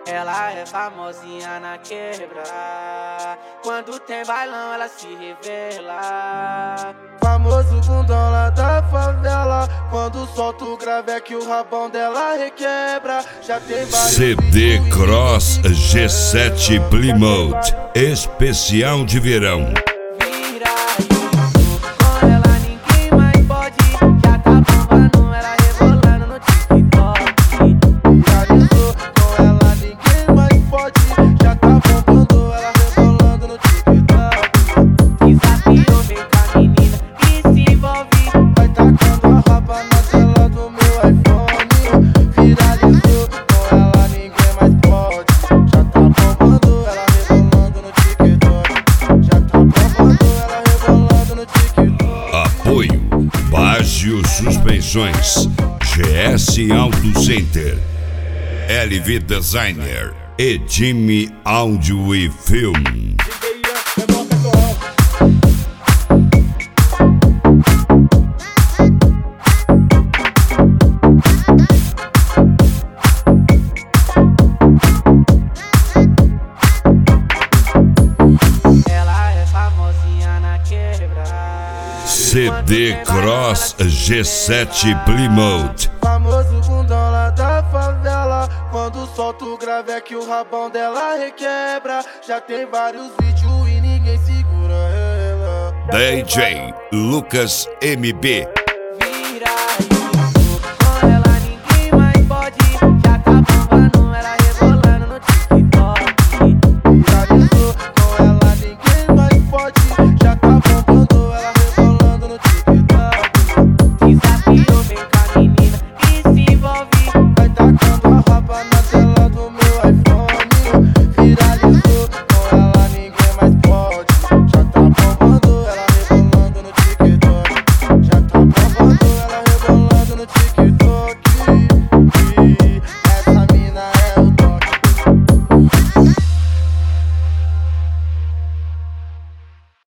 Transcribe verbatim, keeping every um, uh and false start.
Ela é famosinha na quebra. Quando tem bailão ela se revela. Famoso bundão lá da favela. Quando solta o grave é que o rabão dela requebra. Já tem vários C D Cross G sete Plymouth especial de verão. Apoio Baggio Suspensões, G S Auto Center, L V Designer e Jimmy Áudio e Film. C D Cross G sete Plymouth. Famoso bundão lá da favela. Quando solta o grave é que o rabão dela requebra. Já tem vários vídeos e ninguém segura ela. D J Lucas M B.